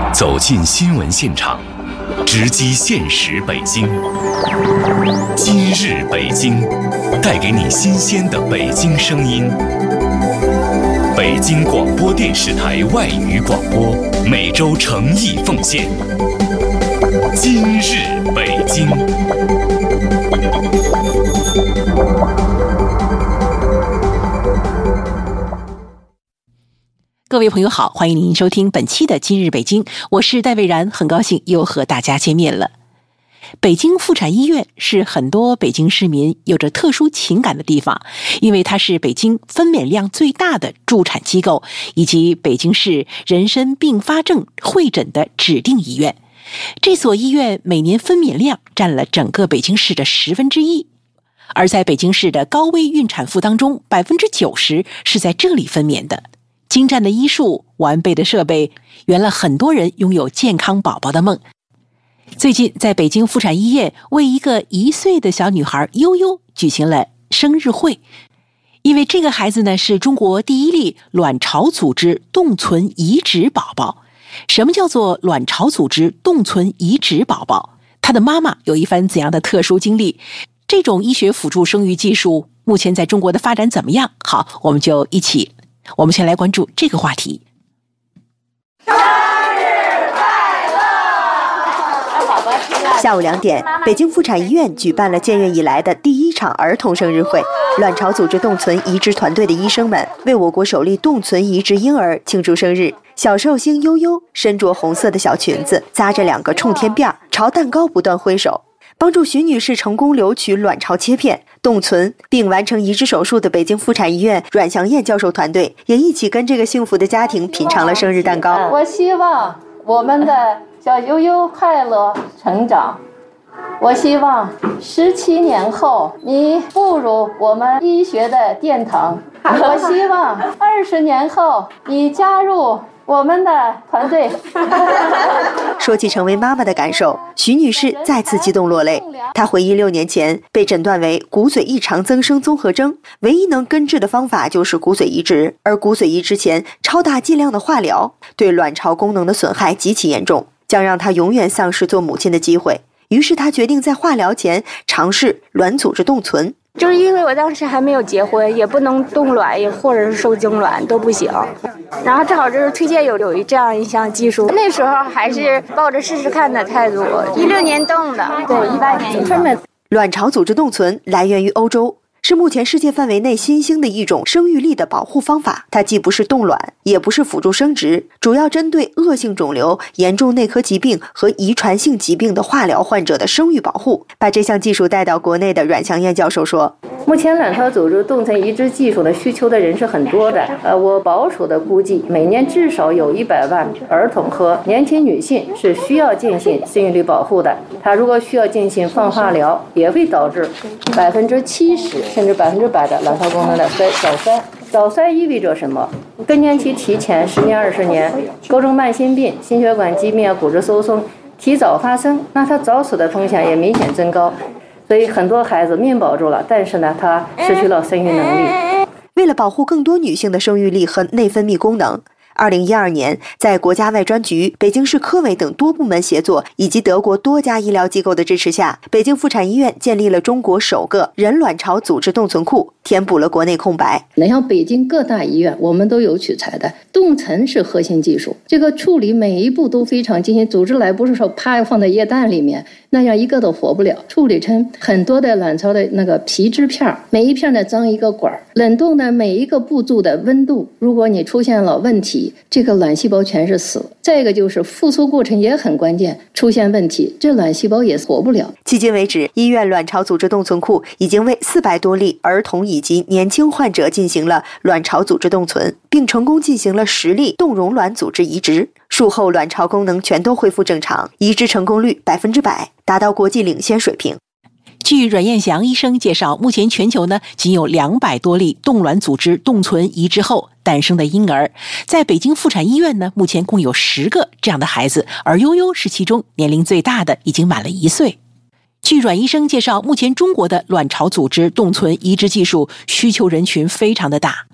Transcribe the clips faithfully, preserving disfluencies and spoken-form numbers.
走进新闻现场，直击现实北京。今日北京，带给你新鲜的北京声音。北京广播电视台外语广播每周诚意奉献。今日北京。 各位朋友好，欢迎您收听本期的今日北京，我是戴蔚然，很高兴又和大家见面了。北京妇产医院是很多北京市民有着特殊情感的地方，因为它是北京分娩量最大的助产机构，以及北京市人参并发症会诊的指定医院。这所医院每年分娩量占了整个北京市的十分之一，而在北京市的高危孕产妇当中，百分之九十是在这里分娩的。精湛的医术、完备的设备，圆了很多人拥有健康宝宝的梦。最近，在北京妇产医院为一个一岁的小女孩悠悠举行了生日会，因为这个孩子呢是中国第一例卵巢组织冻存移植宝宝。什么叫做卵巢组织冻存移植宝宝？他的妈妈有一番怎样的特殊经历？这种医学辅助生育技术目前在中国的发展怎么样？好，我们就一起。我们先来关注这个话题。 生日快乐！ 下午两点，北京妇产医院举办了建院以来的第一场儿童生日会。卵巢组织冻存移植团队的医生们为我国首例冻存移植婴儿庆祝生日。小寿星悠悠身着红色的小裙子，扎着两个冲天辫，朝蛋糕不断挥手。帮助徐女士成功留取卵巢切片、冻存并完成移植手术的北京妇产医院阮祥燕教授团队也一起跟这个幸福的家庭品尝了生日蛋糕。 我希望我们的小悠悠快乐成长，我希望十七年后你步入我们医学的殿堂，我希望二十年后你加入我们的团队。 说起成为妈妈的感受，徐女士再次激动落泪。她回忆六年前被诊断为骨髓异常增生综合征，唯一能根治的方法就是骨髓移植，而骨髓移植前超大剂量的化疗对卵巢功能的损害极其严重，将让她永远丧失做母亲的机会。于是她决定在化疗前尝试卵组织冻存。 就是因为我当时还没有结婚，也不能冻卵，也或者是受精卵都不行。然后正好就是推荐有有这样一项技术，那时候还是抱着试试看的态度。一六年冻的，对，一八年分娩。 卵巢组织冻存来源于欧洲，是目前世界范围内新兴的一种生育力的保护方法。它既不是冻卵，也不是辅助生殖，主要针对恶性肿瘤、严重内科疾病和遗传性疾病的化疗患者的生育保护。把这项技术带到国内的阮祥燕教授说， 目前卵巢组织冻存移植技术的需求的人是很多的，呃，我保守的估计，每年至少有一百万儿童和年轻女性是需要进行生育率保护的。它如果需要进行放化疗，也会导致百分之七十甚至百分之百的卵巢功能的衰早衰。早衰意味着什么？更年期提前十年、二十年，各种慢性病、心血管疾病、骨质疏松提早发生，那它早死的风险也明显增高。所以很多孩子命保住了，但是呢，他失去了生育能力。 为了保护更多女性的生育力和内分泌功能，二零一二年，在国家外专局、北京市科委等多部门协作，以及德国多家医疗机构的支持下，北京妇产医院建立了中国首个人卵巢组织冻存库，填补了国内空白。 那像北京各大医院，我们都有取材的。冻存是核心技术，这个处理每一步都非常精心，组织来不是说啪放在液氮里面，那样一个都活不了。处理成很多的卵巢的那个皮质片，每一片呢装一个管，冷冻的每一个步骤的温度，如果你出现了问题，这个卵细胞全是死。再一个就是复苏过程也很关键，出现问题，这卵细胞也活不了。 迄今为止，医院卵巢组织冻存库已经为四百多例儿童以及年轻患者进行了卵巢组织冻存，并成功进行了十例冻溶卵组织移植。术后卵巢功能全都恢复正常，移植成功率百分之百，达到国际领先水平。 据阮彦祥医生介绍，目前全球呢仅有两百多例冻卵组织冻存移植后诞生的婴儿，在北京妇产医院呢，目前共有十个这样的孩子，而悠悠是其中年龄最大的，已经满了一岁。据阮医生介绍，目前中国的卵巢组织冻存移植技术需求人群非常的大，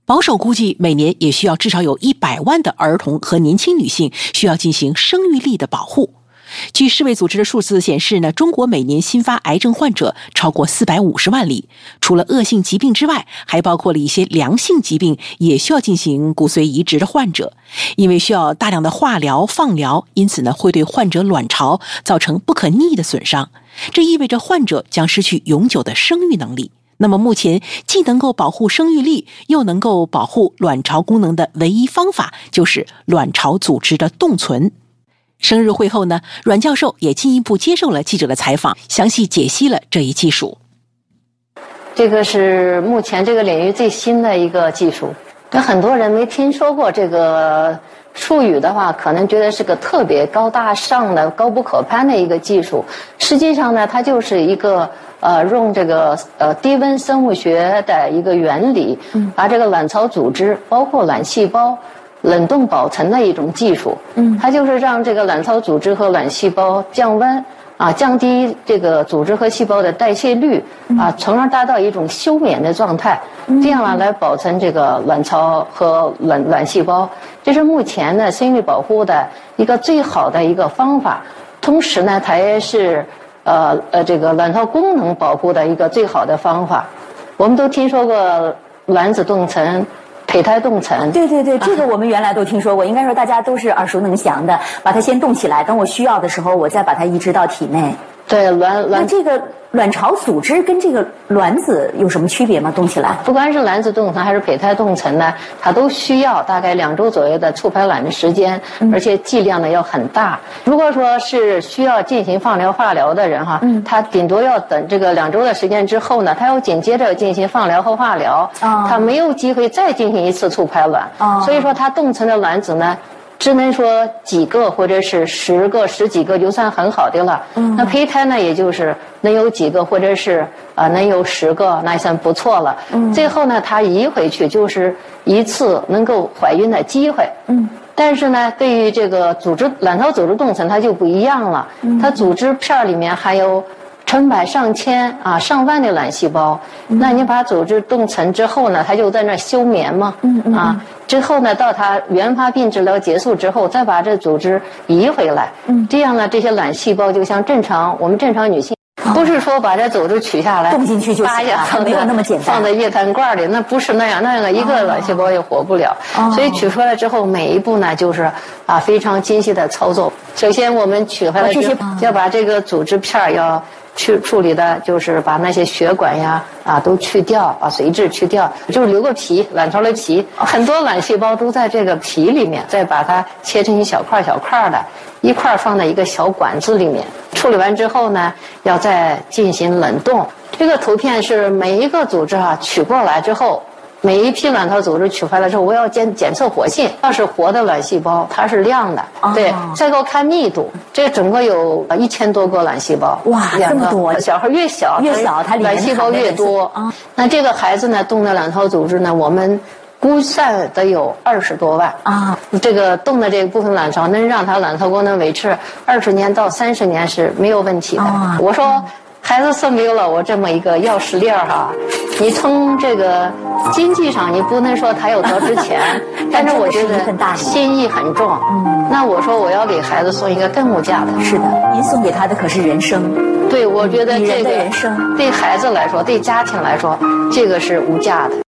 保守估计，每年也需要至少有一百万的儿童和年轻女性需要进行生育力的保护。据世卫组织的数字显示呢，中国每年新发癌症患者超过四百五十万例。除了恶性疾病之外，还包括了一些良性疾病，也需要进行骨髓移植的患者。因为需要大量的化疗、放疗，因此呢，会对患者卵巢造成不可逆的损伤。这意味着患者将失去永久的生育能力。那么目前既能够保护生育力，又能够保护卵巢功能的唯一方法，就是卵巢组织的冻存。生日会后呢，阮教授也进一步接受了记者的采访，详细解析了这一技术。 这个是目前这个领域最新的一个技术，跟很多人没听说过这个术语的话，可能觉得是个特别高大上的、高不可攀的一个技术。实际上呢，它就是一个呃用这个呃低温生物学的一个原理，把这个卵巢组织包括卵细胞冷冻保存的一种技术。嗯，它就是让这个卵巢组织和卵细胞降温啊，降低这个组织和细胞的代谢率啊，从而达到一种休眠的状态，这样呢来保存这个卵巢和卵卵细胞。这是目前呢生育保护的一个最好的一个方法，同时呢，它也是呃呃这个卵巢功能保护的一个最好的方法。我们都听说过卵子冻层、胚胎冻层。 对对对，这个我们原来都听说过，应该说大家都是耳熟能详的，把它先冻起来，等我需要的时候，我再把它移植到体内。 对，卵卵那这个卵巢组织跟这个卵子有什么区别吗？冻起来？ 不管是卵子冻层还是胚胎冻层呢，它都需要大概两周左右的促排卵的时间，嗯、而且剂量呢要很大。如果说是需要进行放疗、化疗的人哈，嗯、他顶多要等这个两周的时间之后呢，他要紧接着进行放疗和化疗，哦、他没有机会再进行一次促排卵，哦、所以说他冻层的卵子呢，只能说几个或者是十个、十几个就算很好的了。嗯，那胚胎呢，也就是能有几个或者是啊、呃、能有十个，那也算不错了。嗯，最后呢，它移回去就是一次能够怀孕的机会。嗯，但是呢，对于这个组织卵巢组织冻层，它就不一样了。嗯，它组织片里面还有成百上千啊上万的卵细胞。嗯、那你把组织冻层之后呢，它就在那休眠嘛。嗯嗯啊。之后呢，到它原发病治疗结束之后，再把这组织移回来。嗯，这样呢，这些卵细胞就像正常我们正常女性，哦、不是说把这组织取下来冻进去就行了，没有那么简单， 放在液氮罐里，那不是那样，那样一个卵细胞也活不了。哦、所以取出来之后，每一步呢就是啊非常精细的操作。首先我们取回来之后，哦、要把这个组织片要去处理的，就是把那些血管呀啊都去掉，把髓质去掉，就是留个皮，卵巢的皮，很多卵细胞都在这个皮里面，再把它切成一小块小块的，一块放在一个小管子里面。处理完之后呢，要再进行冷冻。这个图片是每一个组织啊取过来之后，每一批卵巢组织取回来之后，我要检检测活性。要是活的卵细胞，它是亮的，哦、对。再给我看密度，这整个有一千多个卵细胞。 哇，这么多！ 小孩越小， 越小它卵细胞越多啊。那这个孩子呢，冻的卵巢组织呢，我们估算得有二十多万啊。这个冻的这部分卵巢能让它卵巢功能维持二十年到三十年是没有问题的。哦、我说。孩子送给了我这么一个钥匙链哈，你从这个经济上你不能说他有多值钱，但是我觉得心意很重。嗯，那我说我要给孩子送一个更无价的。 是的，您送给他的可是人生。 对，我觉得这个人生对孩子来说，对家庭来说，这个是无价的。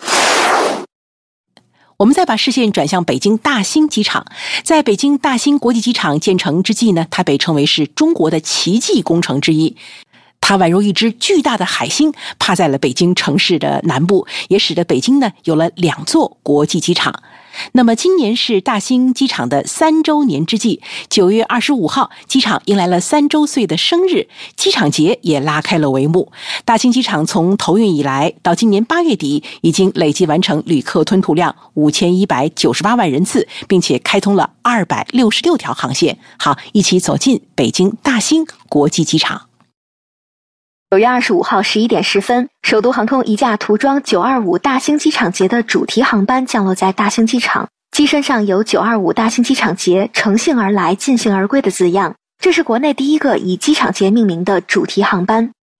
我们再把视线转向北京大兴机场。在北京大兴国际机场建成之际呢，它被称为是中国的奇迹工程之一。它宛如一只巨大的海星，趴在了北京城市的南部，也使得北京呢有了两座国际机场。那么今年是大兴机场的三周年之际，九月二十五号，机场迎来了三周岁的生日，机场节也拉开了帷幕。大兴机场从投运以来到今年八月底，已经累计完成旅客吞吐量五千一百九十八万人次，并且开通了二百六十六条航线。好，一起走进北京大兴国际机场。 九月二十五号十一点十分，首都航空一架涂装九二五大兴机场节的主题航班降落在大兴机场，机身上有九二五大兴机场节乘兴而来，尽兴而归的字样。这是国内第一个以机场节命名的主题航班。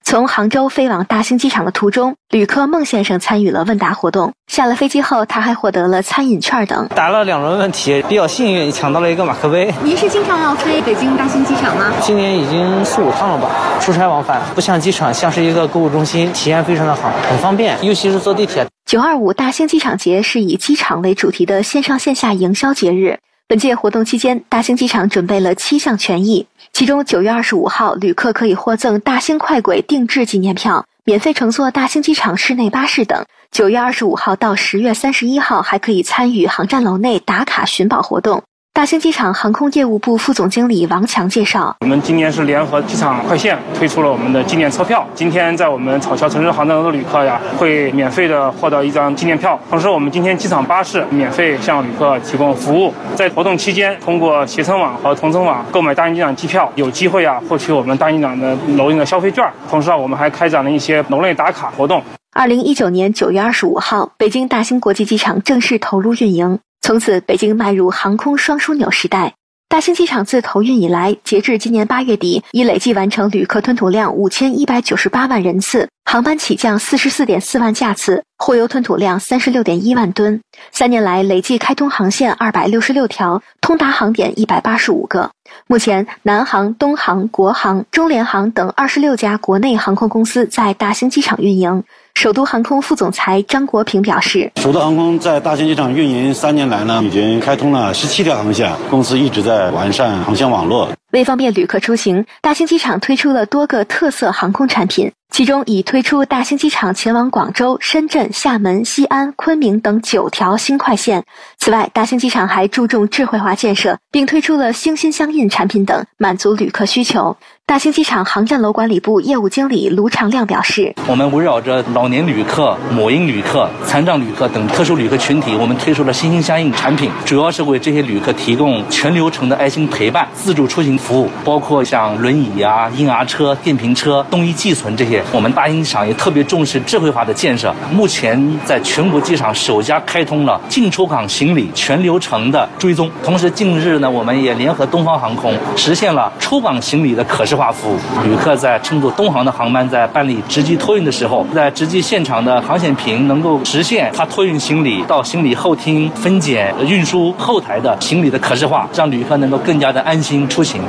从杭州飞往大兴机场的途中，旅客孟先生参与了问答活动。下了飞机后，他还获得了餐饮券等。 答了两轮问题，比较幸运，抢到了一个马克杯。 您是经常要飞北京大兴机场吗？ 今年已经四五趟了吧，出差往返，不像机场，像是一个购物中心，体验非常的好，很方便，尤其是坐地铁。 九二五大兴机场节是以机场为主题的线上线下营销节日。本届活动期间，大兴机场准备了七项权益，其中九月二十五号，旅客可以获赠大兴快轨定制纪念票，免费乘坐大兴机场室内巴士等。九月二十五号到十月三十一号，还可以参与航站楼内打卡寻宝活动。大兴机场航空业务部副总经理王强介绍， 我们今年是联合机场快线推出了我们的纪念车票，今天在我们草桥城市航站楼的旅客呀，会免费的获得一张纪念票。同时我们今天机场巴士免费向旅客提供服务。在活动期间，通过携程网和同程网购买大兴机场机票，有机会啊获取我们大兴机场的楼内的消费券。同时啊，我们还开展了一些楼内打卡活动。 二零一九年九月二十五号，北京大兴国际机场正式投入运营。从此，北京迈入航空双枢纽时代。大兴机场自投运以来，截至今年八月底，已累计完成旅客吞吐量五千一百九十八万人次，航班起降四十四点四万架次，货邮吞吐量三十六点一万吨。三年来，累计开通航线二百六十六条，通达航点一百八十五个。目前，南航、东航、国航、中联航等二十六家国内航空公司在大兴机场运营。首都航空副总裁张国平表示， 首都航空在大兴机场运营三年来呢，已经开通了十七条航线，公司一直在完善航线网络。 为方便旅客出行，大兴机场推出了多个特色航空产品，其中已推出大兴机场前往广州、深圳、厦门、西安、昆明等九条新快线。此外，大兴机场还注重智慧化建设，并推出了星心相印产品等，满足旅客需求。大兴机场航站楼管理部业务经理卢长亮表示， 我们围绕着老年旅客、母婴旅客、残障旅客等特殊旅客群体，我们推出了心心相印产品，主要是为这些旅客提供全流程的爱心陪伴、自助出行服务，包括像轮椅啊、婴儿车、电瓶车、冻衣寄存这些。我们大兴机场也特别重视智慧化的建设，目前在全国机场首家开通了进出港行李全流程的追踪。同时，近日呢，我们也联合东方航空实现了出港行李的可视化服务。旅客在乘坐东航的航班，在办理值机托运的时候，在值机现场的航险屏能够实现他托运行李到行李后厅分拣、运输后台的行李的可视化，让旅客能够更加的安心出行。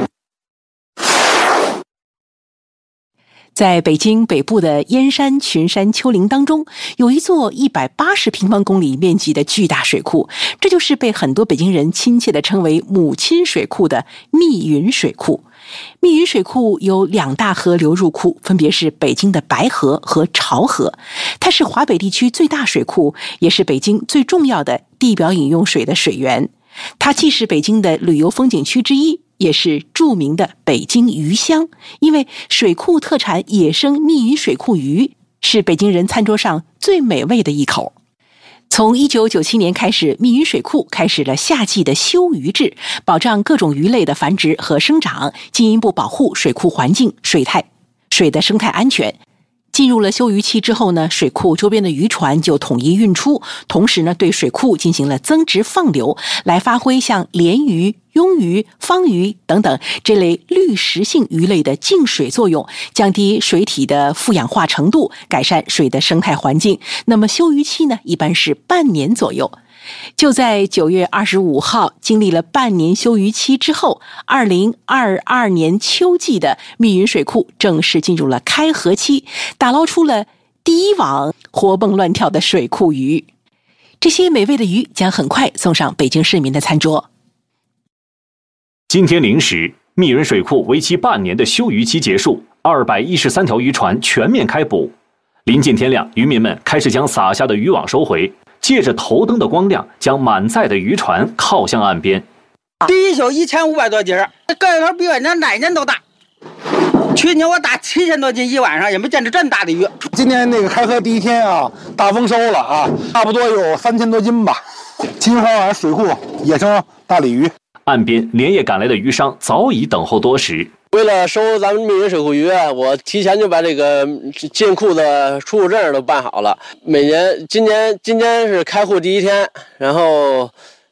在北京北部的燕山群山丘陵当中，有一座一百八十平方公里面积的巨大水库，这就是被很多北京人亲切地称为母亲水库的密云水库。密云水库有两大河流入库，分别是北京的白河和潮河。它是华北地区最大水库，也是北京最重要的地表饮用水的水源。它既是北京的旅游风景区之一，也是著名的北京鱼乡，因为水库特产野生密云水库鱼，是北京人餐桌上最美味的一口。从一九九七年开始，密云水库开始了夏季的休渔制，保障各种鱼类的繁殖和生长，进一步保护水库环境、水态、水的生态安全。进入了休渔期之后呢，水库周边的渔船就统一运出，同时呢，对水库进行了增值放流，来发挥像鲢鱼、鳙鱼、方鱼等等这类滤食性鱼类的净水作用，降低水体的富氧化程度，改善水的生态环境。那么休渔期呢，一般是半年左右。就在九月二十五号，经历了半年休渔期之后，二零二二年秋季的密云水库正式进入了开河期，打捞出了第一网活蹦乱跳的水库鱼。这些美味的鱼将很快送上北京市民的餐桌。 今天零时，密云水库为期半年的休渔期结束，二百一十三条渔船全面开捕。临近天亮，渔民们开始将撒下的渔网收回，借着头灯的光亮，将满载的渔船靠向岸边。 第一宿一千五百多斤，个头比我那哪年都大。去年我打七千多斤一晚上，也没见着这么大的鱼。 今天那个开河第一天啊，大丰收了啊，差不多有三千多斤吧。金花湾水库野生大鲤鱼。 岸边连夜赶来的渔商早已等候多时。 为了收咱们密云水库鱼，我提前就把这个进库的出库证都办好了。每年今年今天是开户第一天，然后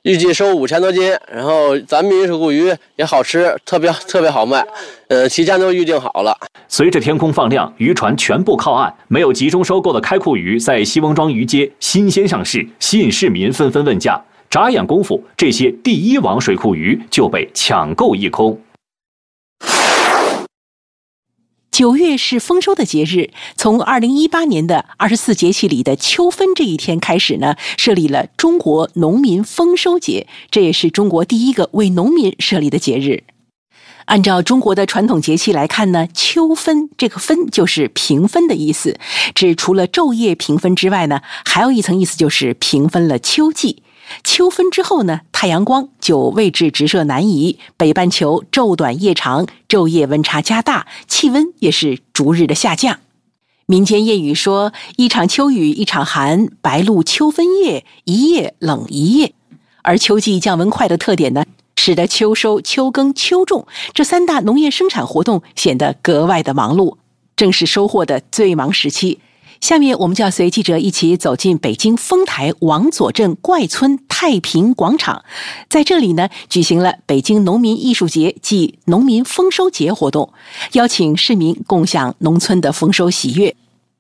预计收五千多斤。然后咱密云水库鱼也好吃，特别特别好卖，呃，提前都预定好了。 随着天空放亮，渔船全部靠岸，没有集中收购的开库鱼在西翁庄渔街新鲜上市，吸引市民纷纷问价。眨眼功夫，这些第一网水库鱼就被抢购一空。 九月是丰收的节日，从二零一八年的二十四节气里的秋分这一天开始呢，设立了中国农民丰收节，这也是中国第一个为农民设立的节日。按照中国的传统节气来看呢，秋分这个分就是平分的意思，指除了昼夜平分之外呢，还有一层意思就是平分了秋季。秋分之后呢，太阳光就位置直射南移，北半球昼短夜长，昼夜温差加大，气温也是逐日的下降。民间谚语说，一场秋雨一场寒，白露秋分夜，一夜冷一夜。而秋季降温快的特点呢，使得秋收、秋耕、秋种这三大农业生产活动显得格外的忙碌，正是收获的最忙时期。下面我们就要随记者一起走进北京丰台王佐镇怪村太平广场，在这里呢，举行了北京农民艺术节暨农民丰收节活动，邀请市民共享农村的丰收喜悦。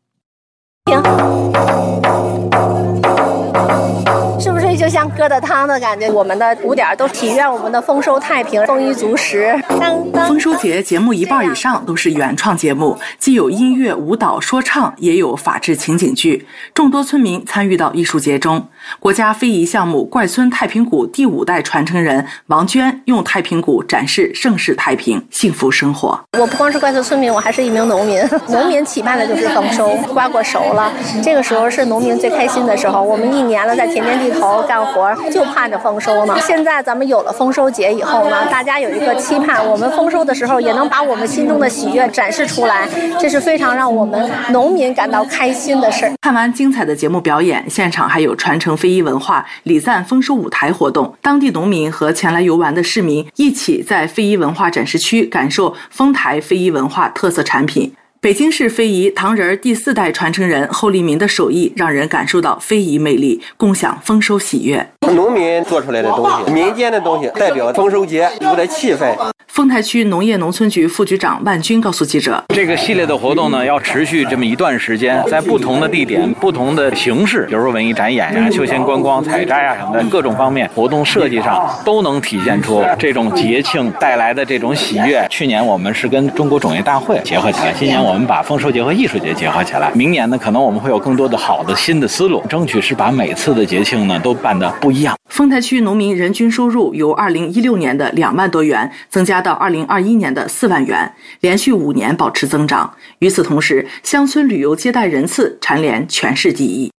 是不是就像疙瘩汤的感觉？我们的鼓点都体现我们的丰收太平、丰衣足食。 丰收节节目一半以上都是原创节目，既有音乐、舞蹈、说唱，也有法制情景剧。众多村民参与到艺术节中。国家非遗项目怪村太平鼓第五代传承人王娟用太平鼓展示盛世太平、幸福生活。 我不光是怪村村民，我还是一名农民。农民期盼的就是丰收，瓜果熟了，这个时候是农民最开心的时候。我们一年了在田间地头干活，就盼着丰收呢。现在咱们有了丰收节以后呢，大家有一个期盼，我们丰收的时候也能把我们心中的喜悦展示出来，这是非常让我们农民感到开心的事。 看完精彩的节目表演，现场还有传承非遗文化、礼赞丰收舞台活动，当地农民和前来游玩的市民一起在非遗文化展示区感受丰台非遗文化特色产品。北京市非遗糖人第四代传承人侯立民的手艺让人感受到非遗魅力，共享丰收喜悦。 农民做出来的东西，民间的东西，代表丰收节有点气氛。 丰台区农业农村局副局长万军告诉记者， 这个系列的活动呢，要持续这么一段时间，在不同的地点、不同的形式，比如说文艺展演呀、休闲观光、采摘啊什么的，各种方面活动设计上都能体现出这种节庆带来的这种喜悦。去年我们是跟中国种业大会结合起来，今年我们把丰收节和艺术节结合起来，明年呢，可能我们会有更多的好的新的思路，争取是把每次的节庆呢都办得不一样。 丰台区农民人均收入由二零一六年的两万多元增加到二零二一年的四万元，连续五年保持增长。与此同时，乡村旅游接待人次蝉联全市第一。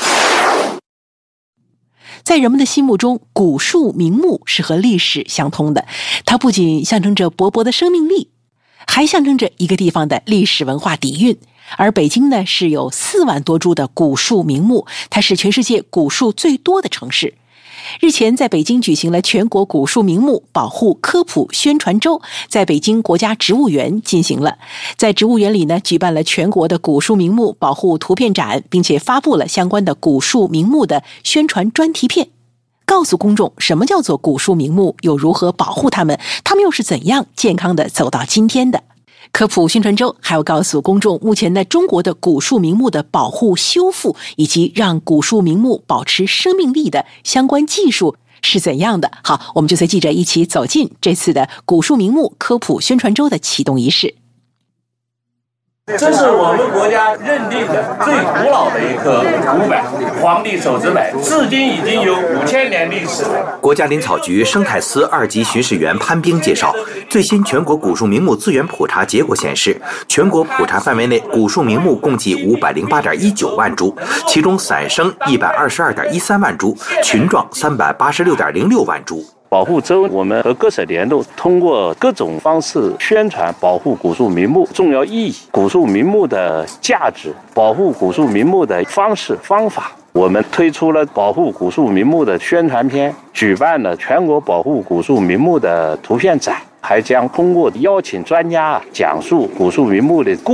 在人们的心目中，古树名木是和历史相通的，它不仅象征着勃勃的生命力，还象征着一个地方的历史文化底蕴。而北京呢，是有四万多株的古树名木，它是全世界古树最多的城市。日前在北京举行了全国古树名木保护科普宣传周，在北京国家植物园进行了。在植物园里呢，举办了全国的古树名木保护图片展，并且发布了相关的古树名木的宣传专题片，告诉公众什么叫做古树名木，又如何保护它们，它们又是怎样健康的走到今天的。科普宣传周还要告诉公众，目前呢，中国的古树名木的保护、修复以及让古树名木保持生命力的相关技术是怎样的。好，我们就随记者一起走进这次的古树名木科普宣传周的启动仪式。 这是我们国家认定的最古老的一棵古柏，皇帝手指柏，至今已经有五千年历史了。 国家林草局生态司二级巡视员潘兵介绍，最新全国古树名木资源普查结果显示，全国普查范围内古树名木共计五百零八点一九万株，其中散生一百二十二点一三万株，群状三百八十六点零六万株。 保护周，我们和各省联动，通过各种方式宣传保护古树名木重要意义、古树名木的价值、保护古树名木的方式方法。我们推出了保护古树名木的宣传片，举办了全国保护古树名木的图片展，还将通过邀请专家讲述古树名木的故事，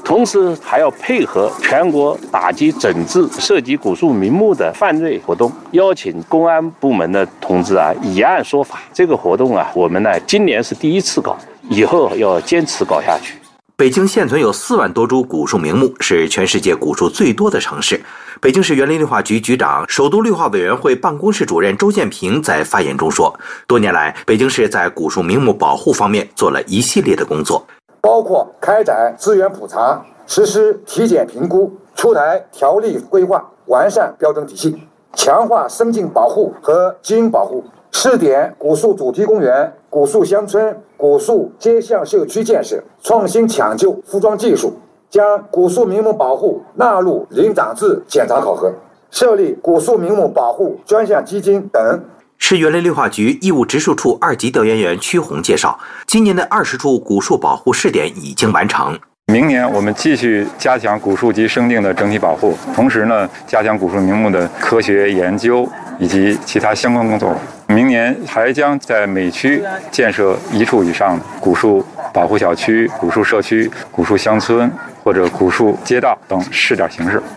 同时还要配合全国打击整治涉及古树名木的犯罪活动，邀请公安部门的同志啊以案说法。这个活动啊，我们呢今年是第一次搞，以后要坚持搞下去。 北京现存有四万多株古树名木，是全世界古树最多的城市。北京市园林绿化局局长、首都绿化委员会办公室主任周建平在发言中说，多年来，北京市在古树名木保护方面做了一系列的工作， 包括开展资源普查、实施体检评估、出台条例规划、完善标准体系、强化生境保护和基因保护，试点古树主题公园、古树乡村、古树街巷社区建设，创新抢救复装技术，将古树名木保护纳入林长制检查考核，设立古树名木保护专项基金等。 市园林绿化局义务植树处二级调研员曲红介绍，今年的二十处古树保护试点已经完成。 明年我们继续加强古树及生境的整体保护，同时呢，加强古树名木的科学研究以及其他相关工作。明年还将在每区建设一处以上的古树保护小区、古树社区、古树乡村或者古树街道等试点形式。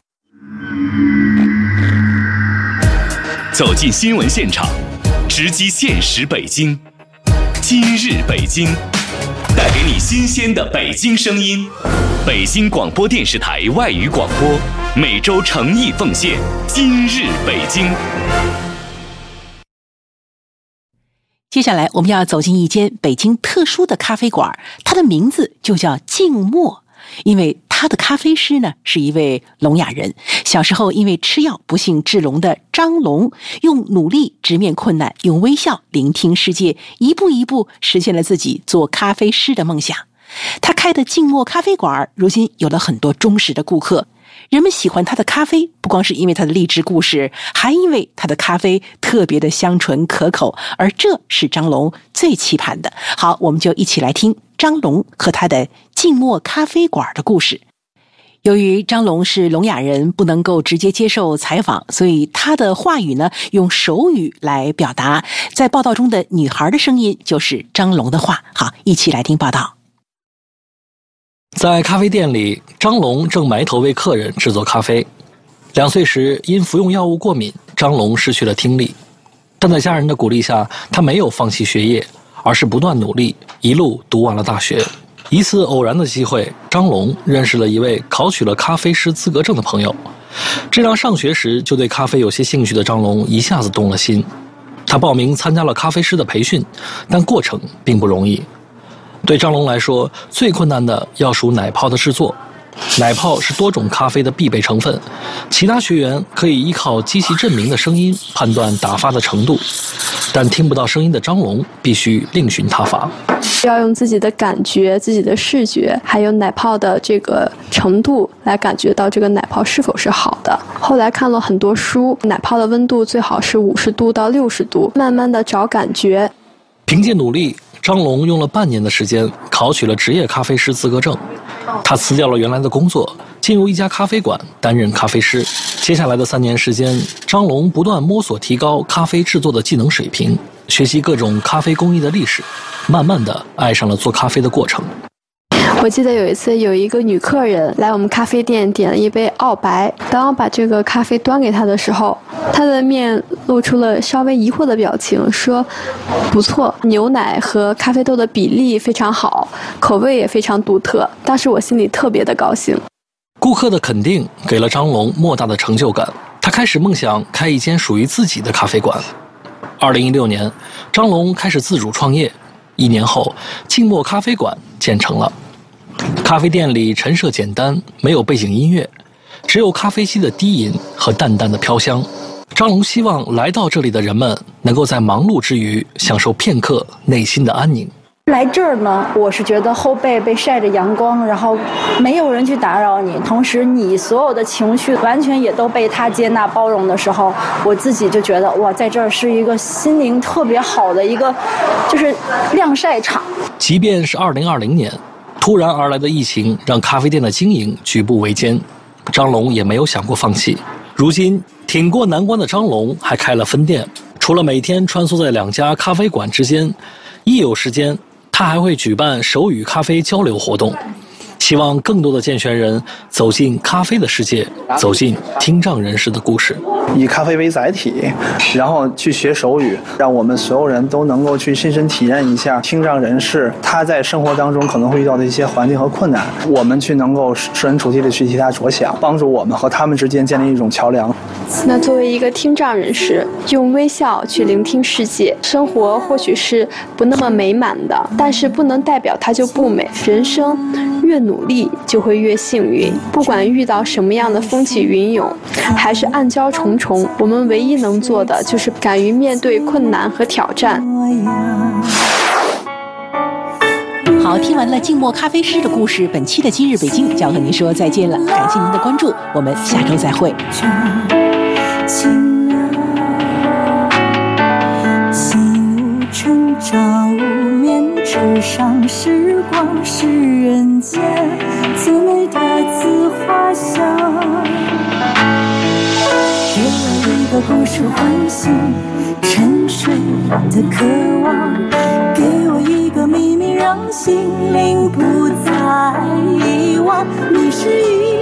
走进新闻现场，直击现实北京。今日北京，带给你新鲜的北京声音。北京广播电视台外语广播，每周诚意奉献。今日北京。 接下来我们要走进一间北京特殊的咖啡馆，它的名字就叫静默。因为他的咖啡师呢是一位聋哑人，小时候因为吃药不幸致聋的张龙，用努力直面困难，用微笑聆听世界，一步一步实现了自己做咖啡师的梦想。他开的静默咖啡馆如今有了很多忠实的顾客，人们喜欢他的咖啡，不光是因为他的励志故事，还因为他的咖啡特别的香醇可口，而这是张龙最期盼的。好，我们就一起来听张龙和他的静默咖啡馆的故事。由于张龙是聋哑人，不能够直接接受采访，所以他的话语呢用手语来表达。在报道中的女孩的声音就是张龙的话。好，一起来听报道。 在咖啡店里，张龙正埋头为客人制作咖啡。两岁时因服用药物过敏，张龙失去了听力，但在家人的鼓励下，他没有放弃学业，而是不断努力，一路读完了大学。一次偶然的机会，张龙认识了一位考取了咖啡师资格证的朋友，这让上学时就对咖啡有些兴趣的张龙一下子动了心。他报名参加了咖啡师的培训，但过程并不容易。对张龙来说，最困难的要数奶泡的制作。奶泡是多种咖啡的必备成分，其他学员可以依靠机器振鸣的声音判断打发的程度，但听不到声音的张龙必须另寻他法。 要用自己的感觉、自己的视觉，还有奶泡的这个程度来感觉到这个奶泡是否是好的。后来看了很多书，奶泡的温度最好是五十度到六十度，慢慢的找感觉。 凭借努力，张龙用了半年的时间考取了职业咖啡师资格证。他辞掉了原来的工作，进入一家咖啡馆担任咖啡师。接下来的三年时间，张龙不断摸索提高咖啡制作的技能水平，学习各种咖啡工艺的历史，慢慢的爱上了做咖啡的过程。 我记得有一次有一个女客人来我们咖啡店点了一杯澳白，当我把这个咖啡端给她的时候，她的面露出了稍微疑惑的表情，说不错，牛奶和咖啡豆的比例非常好，口味也非常独特。当时我心里特别的高兴。 顾客的肯定给了张龙莫大的成就感，他开始梦想开一间属于自己的咖啡馆。二零一六年，张龙开始自主创业，一年后，静默咖啡馆建成了。咖啡店里陈设简单，没有背景音乐，只有咖啡机的低吟和淡淡的飘香。张龙希望来到这里的人们能够在忙碌之余享受片刻内心的安宁。 来这儿呢，我是觉得后背被晒着阳光，然后没有人去打扰你，同时你所有的情绪完全也都被他接纳包容的时候，我自己就觉得哇，在这儿是一个心灵特别好的一个就是晾晒场。 即便是二零二零年，突然而来的疫情让咖啡店的经营举步维艰，张龙也没有想过放弃。如今挺过难关的张龙还开了分店，除了每天穿梭在两家咖啡馆之间，一有时间他还会举办手语咖啡交流活动， 希望更多的健全人走进咖啡的世界，走进听障人士的故事。 以咖啡为载体，然后去学手语，让我们所有人都能够去亲身体验一下听障人士他在生活当中可能会遇到的一些环境和困难，我们去能够设身处地的去替他着想，帮助我们和他们之间建立一种桥梁。 那作为一个听障人士，用微笑去聆听世界，生活或许是不那么美满的，但是不能代表它就不美。人生越努力就会越幸运，不管遇到什么样的风起云涌，还是暗礁重重，我们唯一能做的就是敢于面对困难和挑战。 好，听完了静默咖啡师的故事，本期的今日北京就要和您说再见了，感谢您的关注，我们下周再会。 照面纸上时光是人间最美的自画像，给我一个故事唤醒沉睡的渴望，给我一个秘密让心灵不再遗忘，你是一